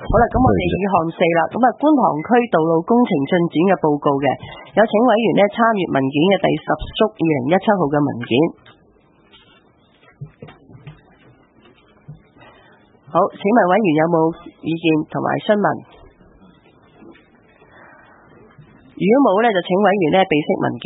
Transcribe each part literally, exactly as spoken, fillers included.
好啦，咁我哋二項四啦，咁啊觀塘區道路工程進展嘅報告嘅，有請委員呢參閱文件嘅第十叔二零一七號嘅文件。好，請問委員有冇意見同埋詢問？如果冇呢，就請委員呢備悉文件。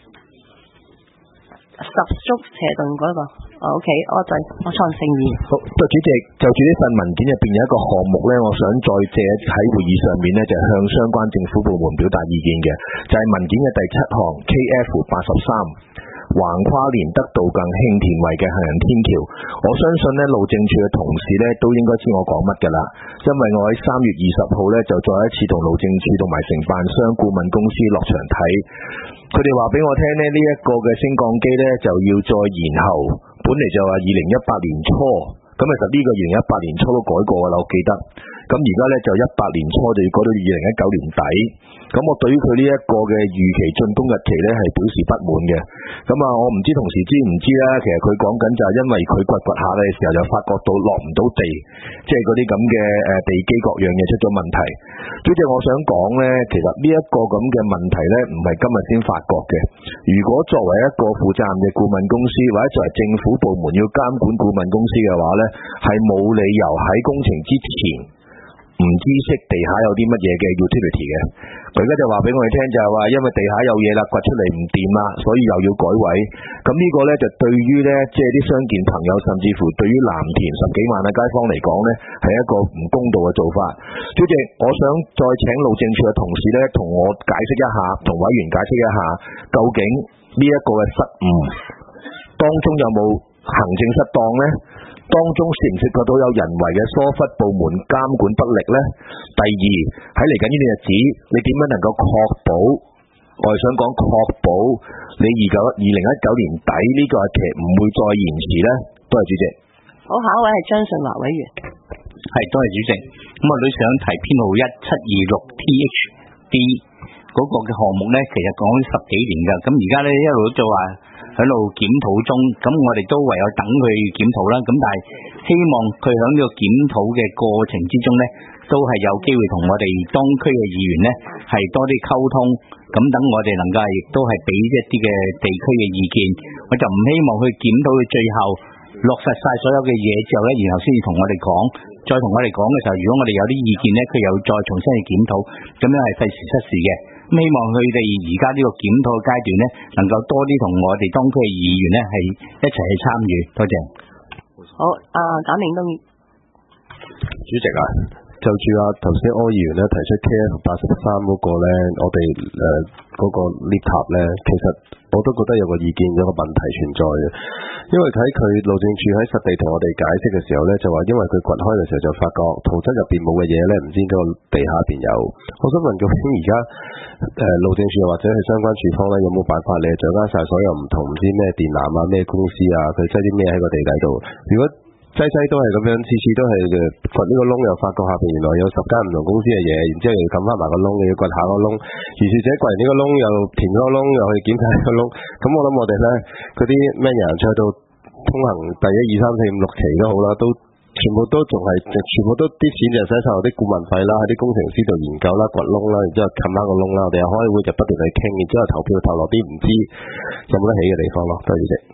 十叔斜頓嗰、那個。O K， 我再我創聖議。 好，主席就住呢份文件入邊有一個項目咧，我想再借喺會議上面咧，就向相關政府部門表達意見嘅，就係、是、文件嘅第七項 K F 八十三，橫跨連德道近慶田圍嘅行人天橋。我相信咧路政署嘅同事咧都應該知我講乜噶啦，因為我喺三月二十號咧就再一次同路政署同埋承辦商顧問公司落場睇，佢哋話俾我聽呢，呢、這、一個嘅升降機咧就要再延後。本嚟就話二零一八年初，咁其實呢個二零一八年初都改過噶啦，我記得。咁而家咧就一八年初就要改到二零一九年底。咁我對於佢呢一個嘅預期竣工日期咧係表示不滿嘅。咁啊，我唔知同事知唔知啦。其實佢講緊就係因為佢掘掘下嘅時候就發覺到落唔到地，即係嗰啲咁嘅誒地基各樣嘢出咗問題。主席，我想講咧，其實呢一個咁嘅問題咧，唔係今日先發覺嘅。如果作為一個負責任嘅顧問公司，或者作為政府部門要監管顧問公司嘅話咧，係冇理由喺工程之前唔知識地下有啲乜嘢嘅 utility 嘅。佢而家就話俾我哋聽，就係話因為地下有嘢啦，掘出嚟唔掂啦，所以又要改位。咁呢個咧就對於咧即係啲傷健朋友，甚至乎對於藍田十幾萬嘅街坊嚟講咧，係一個唔公道嘅做法。主席，我想再請路政署嘅同事咧同我解釋一下，同委員解釋一下，究竟呢一個嘅失誤當中有冇行政失當咧？當中涉唔涉及到有人為嘅疏忽部門監管不力呢？第二，喺嚟緊呢段日子，你點樣能夠確保？我係想講確保你二九二零一九年底呢個日期唔會再延遲呢？多謝主席。 好，下一位係張順華委員。 係，多謝主席。咁我都想提編號一七二六 T H B 嗰個嘅項目呢，其實講咗十幾年㗎，咁而家呢一路都話喺度檢討中，咁我哋都唯有等佢檢討啦。咁但係希望佢喺呢個檢討嘅過程之中呢，都係有機會同我哋當區嘅議員呢係多啲溝通，咁等我哋能夠亦都係俾一啲嘅地區嘅意見。我就唔希望去檢討到最後落實晒所有嘅嘢之後呢，然後先至同我哋講，再同我哋講嘅時候，如果我哋有啲意見呢，佢又再重新去檢討，咁樣係費時失事嘅。希望佢哋而家呢個檢討階段呢，能夠多啲同我哋當區嘅議員呢係一齊去參與。多謝。 好，啊簡明東。 主席啊，就住啊頭先柯議員咧提出 K F 八十三嗰個咧，我哋誒嗰個 lift 塔咧，其實我都覺得有個意見有個問題存在嘅，因為睇佢路政署喺實地同我哋解釋嘅時候咧，就話因為佢掘開嘅時候就發覺圖則入邊冇嘅嘢咧，唔知個地下邊有。我想問究竟而家誒路政署或者係相關處方咧，有冇辦法你掌握晒所有唔同唔知咩電纜啊、咩公司啊，佢擠啲咩喺個地底度？如果西西都係咁樣，次次都係誒掘呢個窿，又發覺下邊原來有十間唔同公司嘅嘢，然之後又要撳翻埋個窿，又要掘下個窿，如是者掘完呢個窿又填咗個窿，又去檢查呢個窿。咁我諗我哋咧嗰啲咩人出到通行第一二三四五六期都好啦，都全部都仲係全部都啲錢就使晒落啲顧問費啦，喺啲工程師度研究啦、掘窿啦，然之後冚翻個窿啦，我哋又開會就不斷去傾，然之後投票投落啲唔知有冇得起嘅地方咯。多謝主席。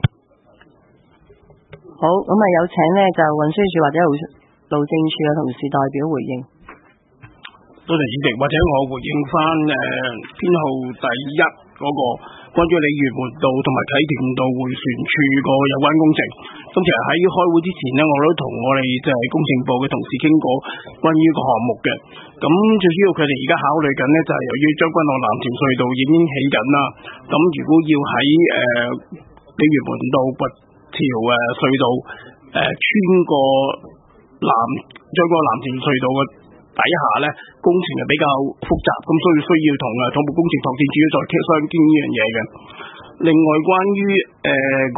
好，咁啊有請呢就運輸署或者路路政署嘅同事代表回應。 多謝主席，或者我回應翻誒編號第一嗰個關於鯉魚門道同埋啟田道迴旋處個有關工程。咁其實喺開會之前呢，我都同我哋即係工程部嘅同事傾過關於個項目嘅。咁最主要佢哋而家考慮緊呢，就係由於將軍澳藍田隧道已經起緊啦。咁如果要喺誒鯉魚門道掘條誒隧道誒、呃、穿過南將個藍田隧道嘅底下咧，工程係比較複雜，咁所以需要同誒土木工程拓展署再傾商傾呢樣嘢嘅。另外關於誒、呃、個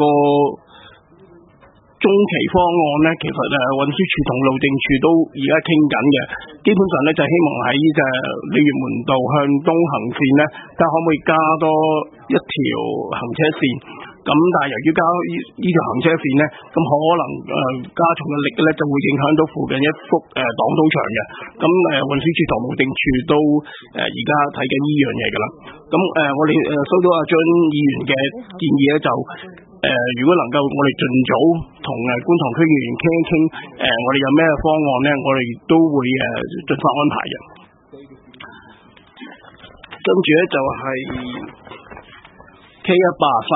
中期方案咧，其實誒運輸署同路政署都而家傾緊嘅，基本上咧就希望喺誒鯉魚門道向東行線咧，睇下可唔可以加多一條行車線。 咁但係由於加呢呢條行車線咧，咁可能誒、呃、加重嘅力咧就會影響到附近一幅誒擋土牆嘅。咁誒運輸署同路政署都誒而家睇緊呢樣嘢㗎啦。咁誒、呃、我哋誒收到阿張議員嘅建議咧，就誒、呃、如果能夠我哋盡早同誒觀塘區議員傾一傾，誒、呃、我哋有咩方案咧，我哋都會誒盡快安排嘅。跟住咧就係 K 一八三。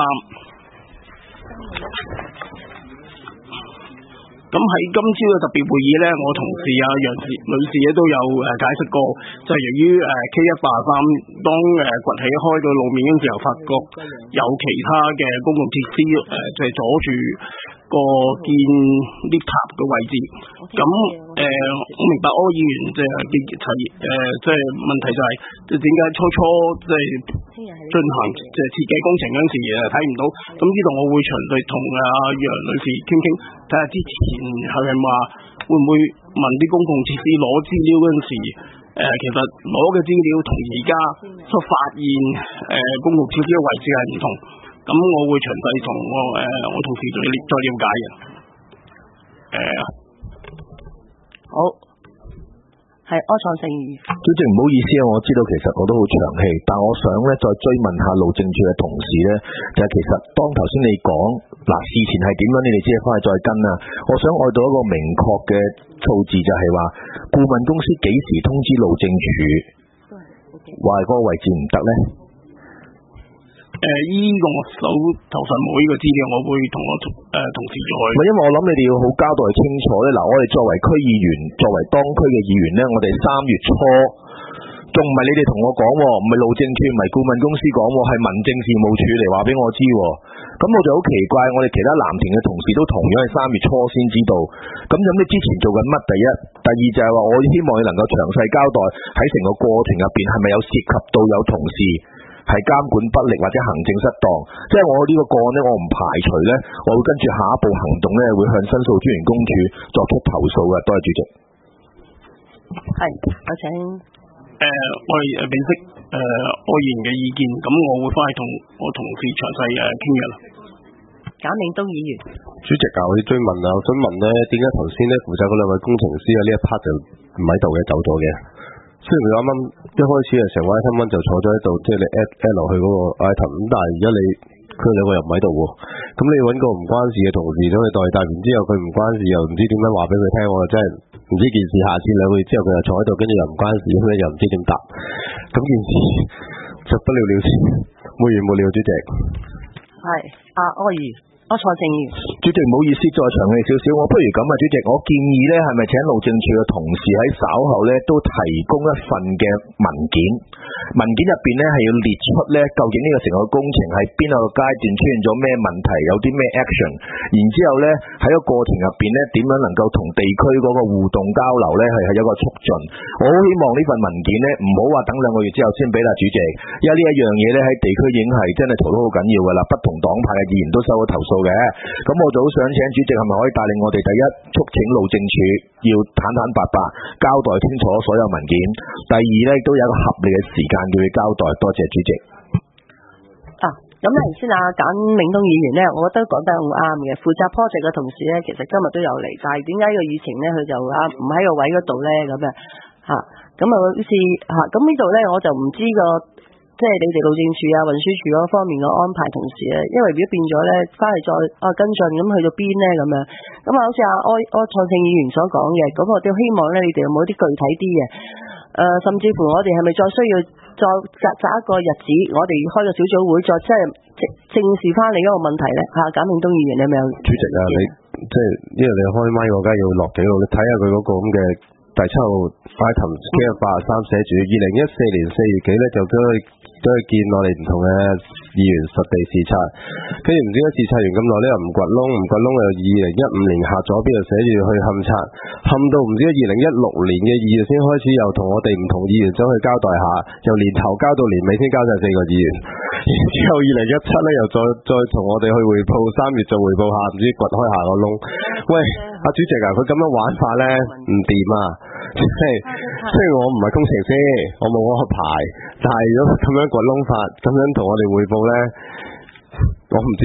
咁喺今朝嘅特別會議咧，我同事啊楊女士咧都有誒解釋過，就係、是、由於誒 K 一八三當誒掘起開個路面嘅時候，發覺有其他嘅公共設施誒就係阻住個建 lift 塔嘅位置。咁誒、呃、我明白柯議員即係嘅提誒即係問題就係點解初初即係進行即係設計工程嗰陣時誒睇唔到。咁呢度我會詳細同阿楊女士傾傾，睇下之前係咪話會唔會問啲公共設施攞資料嗰陣時，誒、呃、其實攞嘅資料同而家所發現誒、呃、公共設施嘅位置係唔同。咁我會詳細同我誒、呃、我同事再再了解嘅。誒、呃， 好，係柯創盛議員。 主席唔好意思啊，我知道其實我都好長氣，但我想咧再追問下路政署嘅同事咧，就係、是、其實當頭先你講嗱事前係點樣，你哋只係翻去再跟啊。我想愛到一個明確嘅數字，就係話顧問公司幾時通知路政署話嗰個位置唔得咧？ 誒，依、呃這個我手頭上冇呢個資料，我會同我誒、呃、同事再。 唔係，因為我諗你哋要好交代清楚咧。嗱，我哋作為區議員，作為當區嘅議員咧，我哋三月初仲唔係你哋同我講，唔係路政署，唔係顧問公司講，係民政事務處嚟話俾我知。咁我就好奇怪，我哋其他藍田嘅同事都同樣係三月初先知道。咁咁你之前做緊乜？第一，第二就係話我希望你能夠詳細交代喺成個過程入邊係咪有涉及到有同事係監管不力或者行政失當，即係我呢個個案咧，我唔排除咧，我會跟住下一步行動咧，會向申訴專員公署作出投訴嘅。多謝主席。 係，我請誒、呃，我哋誒辨識誒柯議員嘅意見，咁我會翻去同我同事詳細誒傾嘅啦。 簡明東議員。 主席啊，我要追問啊，我想問咧，點解頭先咧負責嗰兩位工程師啊呢一 part 就唔喺度嘅，走咗嘅？雖然佢啱啱一開始係成個 item one 就坐咗喺度，即係你 add add 落去嗰個 item， 咁但係而家你佢兩個又唔喺度喎，咁你揾個唔關事嘅同事想去代替，然之後佢唔關事又唔知點樣話俾佢聽，我真係唔知件事下次兩個月之後佢又坐喺度，跟住又唔關事，咁又唔知點答，咁件事就不了了之，沒完沒了，主席。 係阿柯議員。我蔡正義， 主席唔好意思，再長氣少少，我不如咁啊，主席，我建議咧，係咪請路政署嘅同事喺稍後咧都提供一份嘅文件，文件入邊咧係要列出咧究竟呢個成個工程係邊個階段出現咗咩問題，有啲咩 action， 然之後咧喺個過程入邊咧點樣能夠同地區嗰個互動交流咧係係有一個促進。我好希望呢份文件咧唔好話等兩個月之後先俾啦，主席，因為呢一樣嘢咧喺地區已經係真係嘈得好緊要噶啦，不同黨派嘅議員都收咗投訴嘅，咁我就好想請主席係咪可以帶領我哋第一促請路政署要坦坦白白交代清楚所有文件，第二咧都有一個合理嘅時間叫佢交代。多謝主席。 啊，咁頭先阿簡明東議員咧，我覺得講得好啱嘅。負責 project 嘅同事咧，其實今日都有嚟，但係點解個議程咧佢就啊唔喺個位嗰度咧咁啊吓，咁啊好似吓咁呢度咧我就唔知個。即係你哋路政署啊、運輸署嗰方面嘅安排同事咧，因為如果變咗咧，翻嚟再啊跟進，咁去到邊咧咁樣，咁啊好似阿柯柯創盛議員所講嘅，咁我都希望咧，你哋有冇啲具體啲嘅，誒、呃，甚至乎我哋係咪再需要再擇擇一個日子，我哋開個小組會，再即係正視翻你嗰個問題咧嚇？簡明東議員你有冇？ 主席啊，你即係因為你開麥，我梗係要落記錄，你睇下佢嗰個咁嘅第七號 item K 一八三寫住二零一四年四月幾咧就將。都係見我哋唔同嘅議員實地視察，跟住唔知點解視察完咁耐咧又唔掘窿，唔掘窿又二零一五年下咗邊度寫住去勘察，勘到唔知二零一六年嘅二月先開始又同我哋唔同議員走去交代下，由年頭交到年尾先交晒四個議員，然之後二零一七咧又再再同我哋去匯報，三月再匯報下，唔知掘開下個窿。喂，阿主席啊，佢咁樣玩法咧唔掂啊！即係雖然我唔係工程師，我冇嗰個牌，但係如果咁樣掘窿法，咁樣同我哋匯報咧，我唔知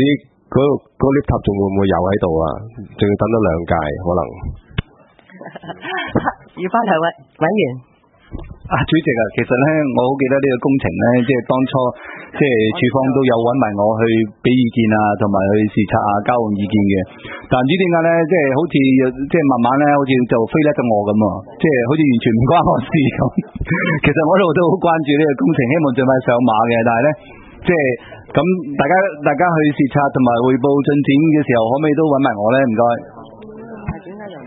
嗰嗰 lift 塔仲會唔會有喺度啊？仲要等多兩屆可能。 要翻嚟委委員。 啊，主席啊，其實咧，我好記得呢個工程咧，即係當初即係處方都有揾埋我去俾意見啊，同埋去視察啊，交換意見嘅。但唔知點解咧，即係好似即係慢慢咧，好似就飛甩咗我咁啊！即係好似完全唔關我事咁。其實我一路都好關注呢個工程，希望盡快上馬嘅。但係咧，即係咁大家大家去視察同埋匯報進展嘅時候，可唔可以都揾埋我咧？唔該。 點解又唔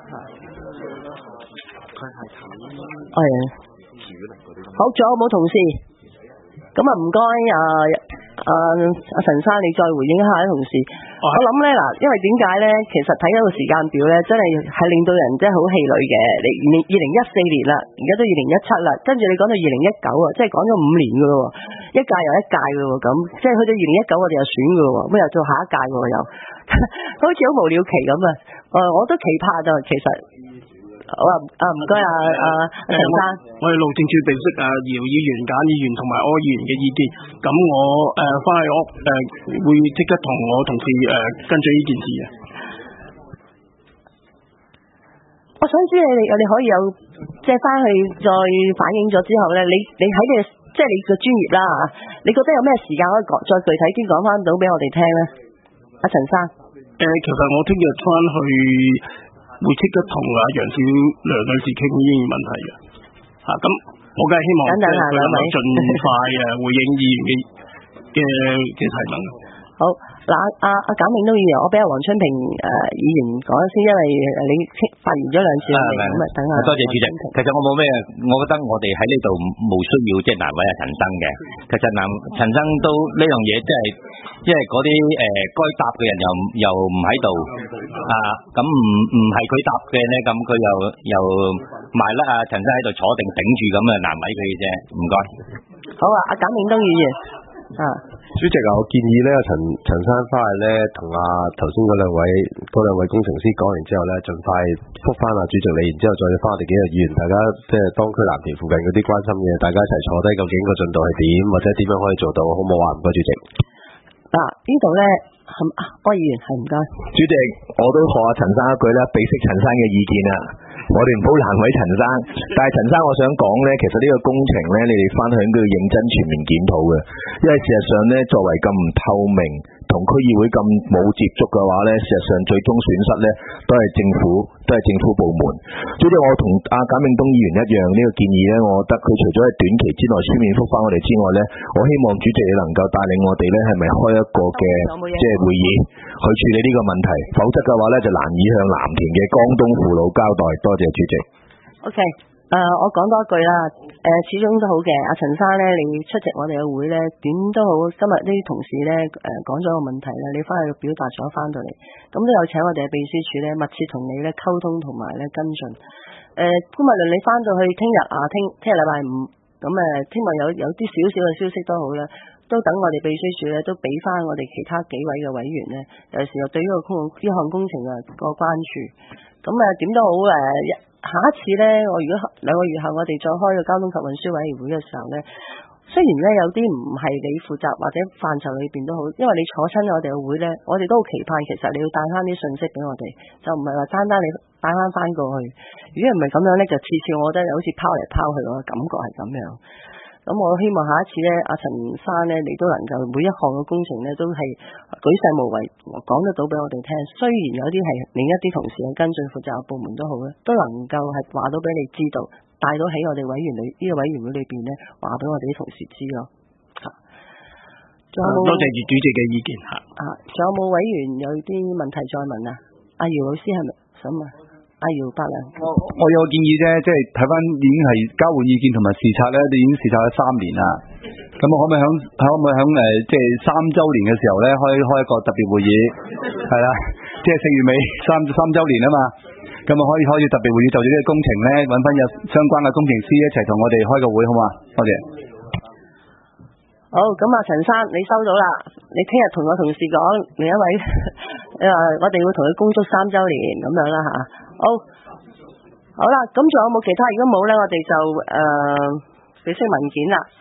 係？好，仲有冇同事？咁啊，唔該啊啊阿陳生，你再回應一下啲同事。我諗咧嗱，因為點解咧？其實睇嗰個時間表咧，真係係令到人真係好氣餒嘅。你二零一四年啦，而家都二零一七啦，跟住你講到二零一九啊，即係講咗五年噶咯，一屆又一屆噶咯，咁即係去到二零一九我哋又選噶咯，咁又做下一屆噶又，好似好無了期咁啊！誒，我都期盼就其實。好啊，啊唔該啊，啊陳生， 我哋路政署備悉啊姚議員、簡議員同埋柯議員嘅意見，咁我誒翻去屋誒會即刻同我同事誒跟進呢件事嘅。 我想知你哋你可以有即係翻去再反映咗之後咧，你你喺你即係你嘅專業啦嚇，你覺得有咩時間可以講再具體啲講翻到俾我哋聽咧？阿陳生， 誒其實我聽日翻去。會即刻同阿楊小梁女士傾呢啲問題嘅，嚇咁我梗係希望即係佢能夠盡快誒回應議員嘅嘅嘅提問。 好嗱，阿阿簡明東議員，我俾阿黃春平誒議員講先，因為你發言咗兩次啦，咁啊等下。 多謝主席。其實我冇咩，我覺得我哋喺呢度冇需要即係難為阿陳生嘅。其實難陳生都呢樣嘢即係。因為嗰啲誒該答嘅人又又唔喺度啊，咁唔唔係佢答嘅咧，咁佢又又埋甩啊陳生喺度坐定頂住咁啊，難為佢嘅啫，唔該。 好啊，阿簡明東議員啊， 主席啊，我建議咧，陳陳生翻去咧，同阿頭先嗰兩位嗰兩位工程師講完之後咧，盡快覆翻阿主席你，然之後再翻我哋幾個議員，大家即係當區藍田附近嗰啲關心嘅，大家一齊坐低，究竟個進度係點，或者點樣可以做到，好唔好啊？唔該，主席。 嗱，呢度咧，柯議員係唔該。 主席，我都學阿陳生一句啦，俾識陳生嘅意見啦。我哋唔好難為陳生，但係陳生我想講咧，其實呢個工程咧，你哋翻去應該要認真全面檢討嘅，因為事實上咧，作為咁唔透明，同區議會咁冇接觸嘅話咧，事實上最終損失咧都係政府，都係政府部門。主席，我同阿簡明東議員一樣，呢、這個建議咧，我覺得佢除咗喺短期之內書面覆翻我哋之外咧，我希望主席你能夠帶領我哋咧，係咪開一個嘅即係會議去處理呢個問題，否則嘅話咧就難以向藍田嘅江東父老交代。多謝主席。 O K。誒、呃，我講多一句啦。誒、呃，始終都好嘅。阿陳生咧，你出席我哋嘅會咧，點都好。今日呢啲同事咧，誒、呃，講咗個問題咧，你翻去表達咗翻到嚟，咁都有請我哋嘅秘書處咧，密切同你咧溝通同埋咧跟進。誒、呃，潘文倫，你翻到去聽日啊，聽聽日禮拜五，咁誒，聽日有有啲少少嘅消息都好啦，都等我哋秘書處咧，都俾翻我哋其他幾位嘅委員咧，有時候對呢個工呢項工程嘅個關注。咁誒，點都好誒。下一次呢，我如果兩個月後我哋再開個交通及運輸委員會嘅時候呢，雖然呢有啲唔係你負責或者範疇裏邊都好，因為你坐親我哋嘅會呢，我哋都好期盼，其實你要帶翻啲信息俾我哋，就唔係話單單你帶翻翻過去。如果唔係咁樣呢，就次次我覺得好似拋嚟拋去個感覺係咁樣。咁我希望下一次呢，阿陳生呢，你都能夠每一項嘅工程呢，都係舉世無為，講得到俾我哋聽。雖然有啲係另一啲同事嘅跟進負責嘅部門都好咧，都能夠係話到俾你知道，帶到喺我哋委員裏呢、這個委員會裏邊呢，話俾我哋啲同事知咯。嚇，仲有冇？ 多謝主席嘅意見嚇。 啊，仲有冇委員有啲問題再問啊？阿姚老師係咪想問？阿姚伯良， 我我有個建議啫，即係睇翻已經係交換意見同埋視察咧，你已經視察咗三年啦。咁我可唔可以響可唔可以響誒，即係三週年嘅時候咧，開開一個特別會議，係啦，即係四月尾三三週年啊嘛。咁啊可以開始特別會議，就住呢個工程咧，揾翻有相關嘅工程師一齊同我哋開個會，好嘛？多謝。 好，咁啊，陳生你收到啦，你聽日同我同事講，另一位你話我哋會同佢恭祝三週年咁樣啦吓。好，好啦，咁仲有冇其他？如果冇咧，我哋就誒俾息文件啦。